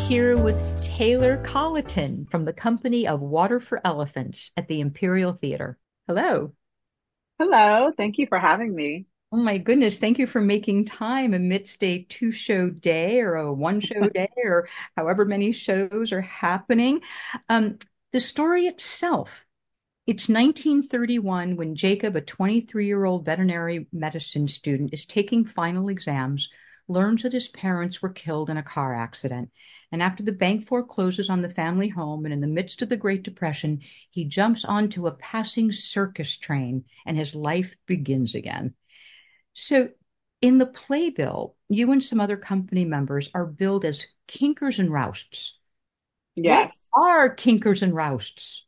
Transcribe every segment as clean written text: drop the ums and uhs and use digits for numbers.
here with Taylor Colleton from the company of Water for Elephants at the Imperial Theater. Hello. Hello, thank you for having me. Oh my goodness, thank you for making time amidst a two-show day or a one-show day or however many shows are happening. Um, the story itself, it's 1931 when Jacob, a 23-year-old veterinary medicine student, is taking final exams, learns that his parents were killed in a car accident. And after the bank forecloses on the family home and in the midst of the Great Depression, he jumps onto a passing circus train and his life begins again. So in the playbill, you and some other company members are billed as kinkers and rousts. What Yes. are kinkers and rousts?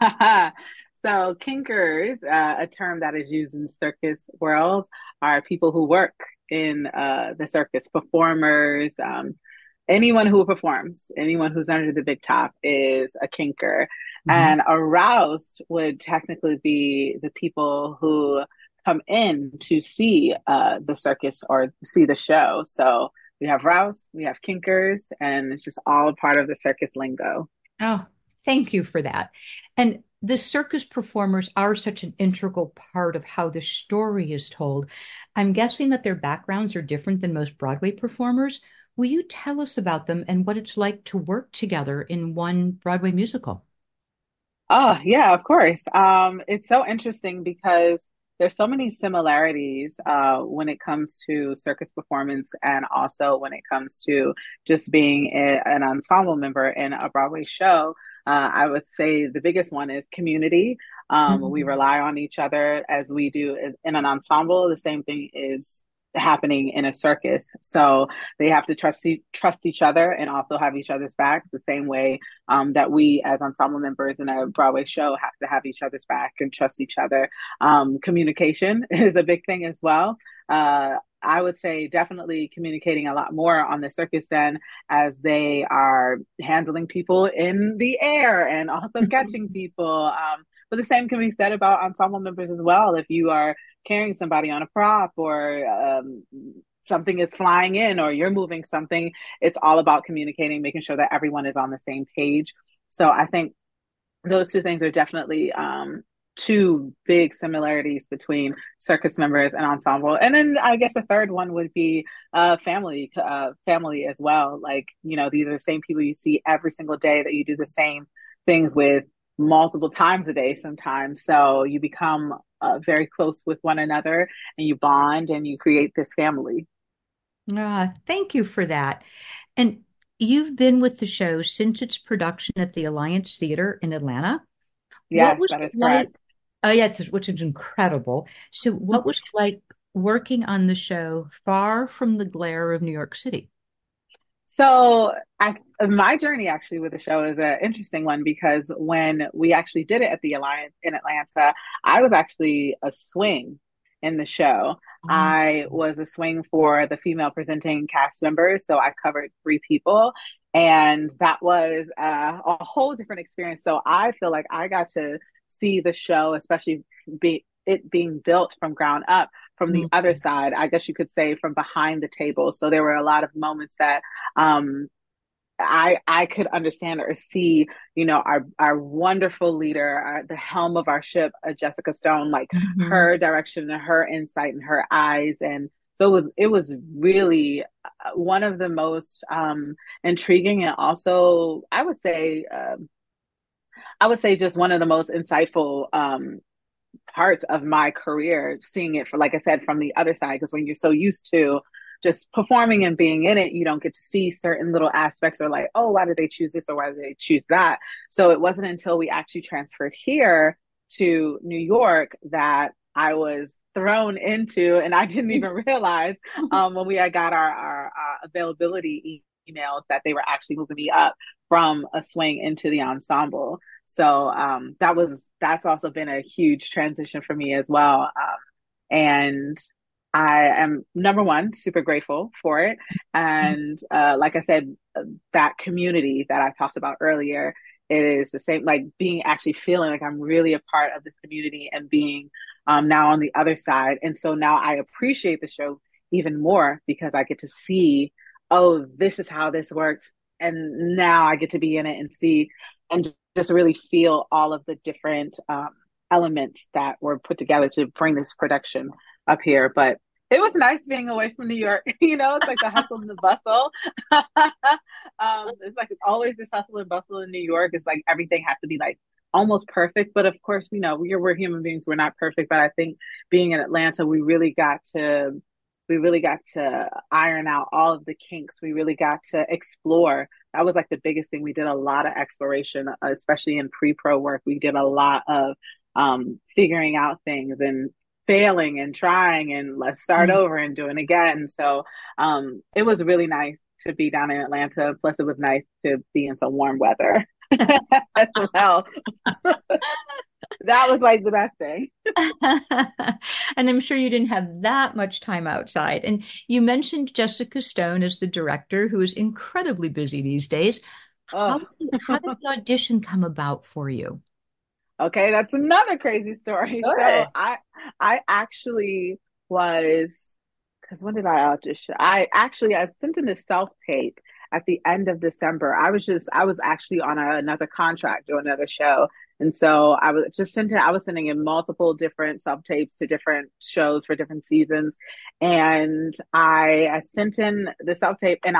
So, kinkers, a term that is used in circus worlds, are people who work in the circus, performers, anyone who performs, anyone who's under the big top is a kinker. Mhm. And a roust would technically be the people who come in to see the circus or see the show. So, we have rousts, we have kinkers, and it's just all part of the circus lingo. Oh, thank you for that. And the circus performers are such an integral part of how the story is told. I'm guessing that their backgrounds are different than most Broadway performers. Will you tell us about them and what it's like to work together in one Broadway musical? Oh, yeah, of course. It's so interesting because there's so many similarities when it comes to circus performance and also when it comes to just being an ensemble member in a Broadway show. I would say the biggest one is community. We Mhm. rely on each other as we do in an ensemble. The same thing is happening in a circus. So they have to trust each other and also have each other's back the same way that we as ensemble members in a Broadway show have to have each other's back and trust each other. Communication is a big thing as well. I would say definitely communicating a lot more on the circus den as they are handling people in the air and also catching people. But the same can be said about ensemble members as well. If you are carrying somebody on a prop or something is flying in or you're moving something, it's all about communicating, making sure that everyone is on the same page. So I think those two things are definitely two big similarities between circus members and ensemble. And then I guess the third one would be family as well. Like, you know, these are the same people you see every single day that you do the same things with multiple times a day sometimes. So you become very close with one another and you bond and you create this family. Thank you for that. And you've been with the show since its production at the Alliance Theater in Atlanta. What Yes, was that it is like? correct. Oh, yeah, which is incredible. So, what was it like working on the show far from the glare of New York City? So my journey actually with the show is an interesting one because when we actually did it at the Alliance in Atlanta, I was actually a swing in the show. Oh, I was a swing for the female presenting cast members, so I covered three people, and that was a whole different experience. So I feel like I got to see the show, especially it being built from ground up from the mm, other side. I guess you could say from behind the table. So there were a lot of moments that um, I could understand or see, you know, our wonderful leader, the helm of our ship, Jessica Stone, like mhm. her direction and her insight and her eyes, and so it was really one of the most intriguing and also I would say just one of the most insightful parts of my career, seeing it for, like I said, from the other side. Because when you're so used to just performing and being in it, you don't get to see certain little aspects or like, oh, why did they choose this or why did they choose that? So it wasn't until we actually transferred here to New York that I was thrown into, and I didn't even realize when we had got our availability emails that they were actually moving me up from a swing into the ensemble. So that's also been a huge transition for me as well. And I am number one, super grateful for it. And like I said, that community that I talked about earlier, it is the same, like being actually feeling like I'm really a part of this community and being now on the other side. And so now I appreciate the show even more because I get to see, oh, this is how this works and now I get to be in it and see and just really feel all of the different elements that were put together to bring this production up here. But it was nice being away from New York. It's like the hustle and the bustle. It's like it's always this hustle and bustle in New York. It's like everything has to be like almost perfect. But of course, we're human beings. We're not perfect. But I think being in Atlanta, we really got to iron out all of the kinks. We really got to explore. That was like the biggest thing. We did a lot of exploration, especially in pre-pro work. We did a lot of figuring out things and failing and trying and let's start Mm. over and doing again. So it was really nice to be down in Atlanta. Plus, it was nice to be in some warm weather as well. That was like the best thing. And I'm sure you didn't have that much time outside. And you mentioned Jessica Stone as the director, who is incredibly busy these days. Oh. How did the audition come about for you? Okay, that's another crazy story. So Good. I actually was because when did I audition? I sent in the self tape at the end of December. I was actually on another contract or another show. And so I was sending in multiple different self tapes to different shows for different seasons. And I sent in the self tape and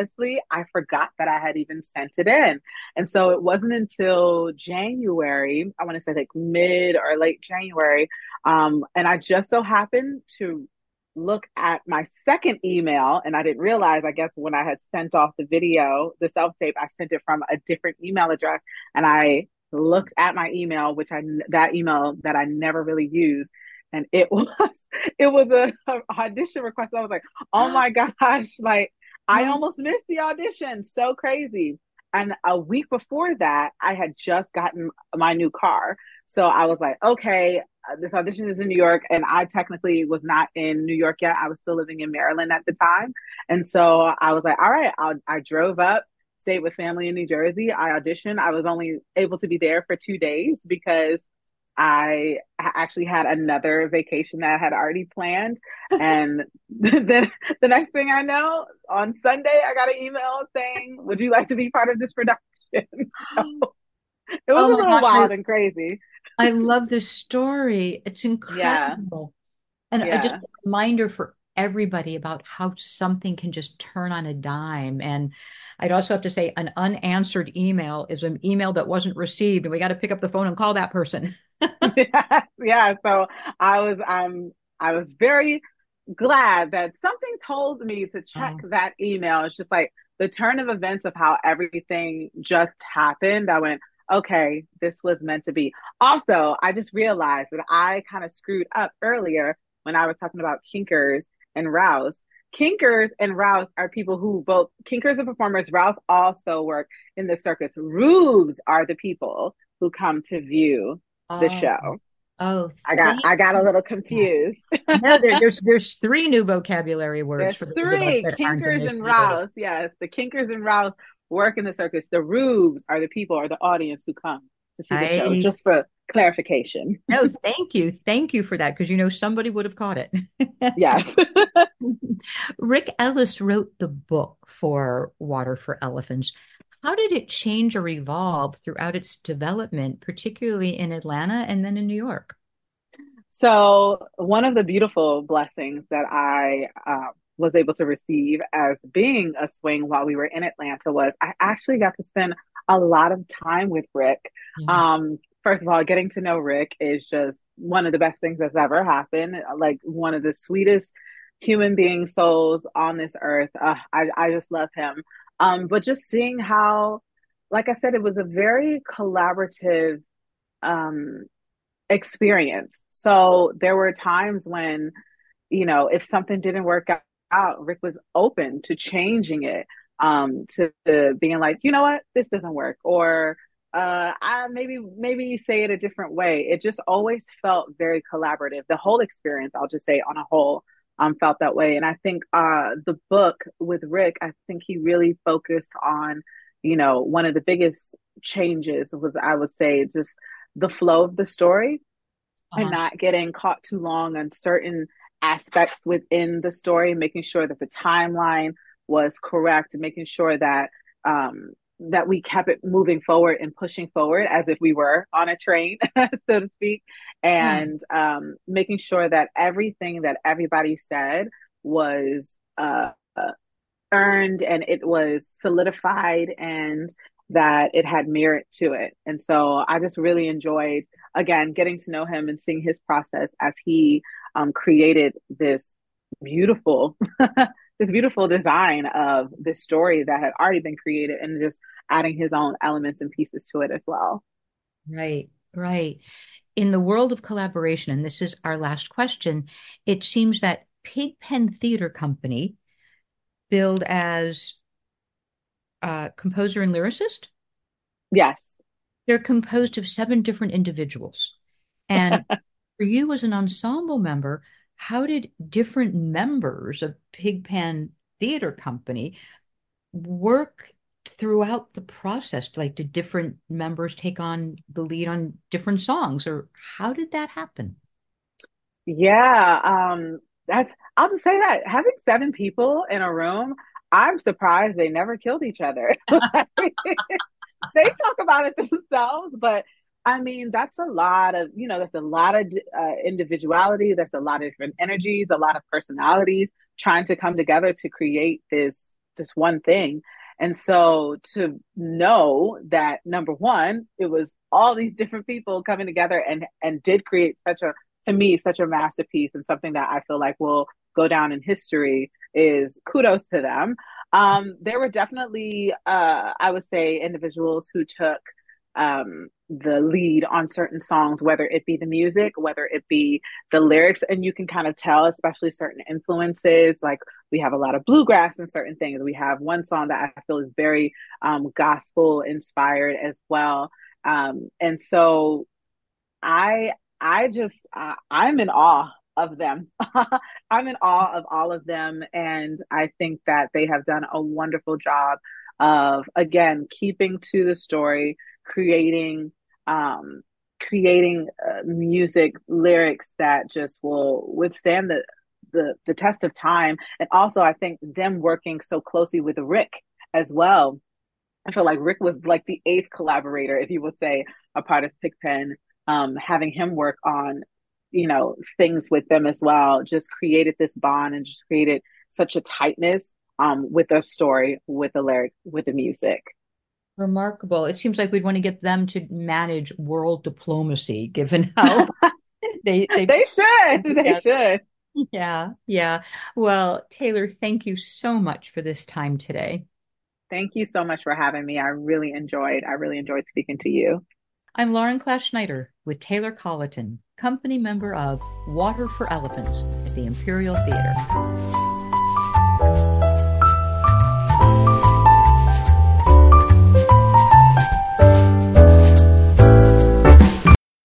I forgot that I had even sent it in. And so it wasn't until January, I want to say like mid or late January, and I just so happened to look at my second email, and I didn't realize, I guess, when I had sent off the video, the self tape, I sent it from a different email address, and I looked at my email, that email that I never really used. And it was a audition request. I was like, oh my gosh, like I Oh, almost missed the audition. So crazy. And a week before that, I had just gotten my new car. So I was like, okay, this audition is in New York. And I technically was not in New York yet. I was still living in Maryland at the time. And so I was like, all right, I drove up, stayed with family in New Jersey. I auditioned. I was only able to be there for 2 days because I actually had another vacation that I had already planned. And then the next thing I know, on Sunday, I got an email saying, would you like to be part of this production? So it was oh a my little gosh, wild and crazy. I love this story. It's Yeah. incredible. And just Yeah. a reminder for everybody about how something can just turn on a dime. And I'd also have to say an unanswered email is an email that wasn't received, and we got to pick up the phone and call that person. Yeah. Yeah. So I was very glad that something told me to check Oh, that email. It's just like the turn of events of how everything just happened. I went, okay, this was meant to be. Also, I just realized that I kind of screwed up earlier when I was talking about Kinkers and Rouse. Kinkers and Rouse are people who both Kinkers are performers. Rouse also work in the circus. Rubes are the people who come to view the oh, show. oh, I thank got a you. little confused. No, there's three new vocabulary words There's for those of us three that aren't Kinkers and initiated. Rouse. Yes, the Kinkers and Rouse work in the circus. The Rubes are the people or the audience who come to see the show. I Just for clarification. no, thank you for that because somebody would have caught it. Yes. Rick Ellis wrote the book for Water for Elephants. How did it change or evolve throughout its development, particularly in Atlanta and then in New York? So one of the beautiful blessings that I was able to receive as being a swing while we were in Atlanta was I actually got to spend a lot of time with Rick. Yeah. First of all, getting to know Rick is just one of the best things that's ever happened. Like one of the sweetest human being souls on this earth. I just love him. But just seeing how, like I said, it was a very collaborative um, experience. So there were times when, if something didn't work out, Rick was open to changing it, to being like, you know what, this doesn't work, or I maybe say it a different way. It just always felt very collaborative. The whole experience, I'll just say on a whole, felt that way. And I think the book with Rick, I think he really focused on, one of the biggest changes was, I would say, just the flow of the story and Uh-huh. not getting caught too long on certain aspects within the story, making sure that the timeline was correct, making sure that that we kept it moving forward and pushing forward as if we were on a train, so to speak, Yeah. and making sure that everything that everybody said was earned and it was solidified and that it had merit to it. And so I just really enjoyed, again, getting to know him and seeing his process as he created this beautiful, this beautiful design of this story that had already been created and just adding his own elements and pieces to it as well. Right, right. In the world of collaboration, and this is our last question, it seems that Pigpen Theater Company, billed as composer and lyricist, Yes. they're composed of seven different individuals. And for you as an ensemble member, how did different members of Pigpen Theater Company work throughout the process? Like, did different members take on the lead on different songs, or how did that happen? Yeah, that's, I'll just say that having seven people in a room, I'm surprised they never killed each other. They talk about it themselves, but I mean, that's a lot of, that's a lot of individuality. That's a lot of different energies, a lot of personalities trying to come together to create this one thing. And so to know that number one, it was all these different people coming together and did create such a, to me, such a masterpiece and something that I feel like will go down in history is kudos to them. There were definitely, I would say, individuals who took the lead on certain songs, whether it be the music, whether it be the lyrics. And you can kind of tell, especially certain influences, like we have a lot of bluegrass and certain things. We have one song that I feel is very gospel inspired as well. And so I I'm in awe of them. I'm in awe of all of them, and I think that they have done a wonderful job of again keeping to the story, creating music lyrics that just will withstand the test of time, and also I think them working so closely with Rick as well. I feel like Rick was like the eighth collaborator, if you would say, a part of Pigpen. Having him work on, things with them as well, just created this bond and just created such a tightness with the story, with the lyric, with the music. Remarkable. It seems like we'd want to get them to manage world diplomacy, given how they They should. They yeah, should. yeah, yeah. Well, Taylor, thank you so much for this time today. Thank you so much for having me. I really enjoyed speaking to you. I'm Lauren Clash Schneider with Taylor Colleton, company member of Water for Elephants at the Imperial Theater.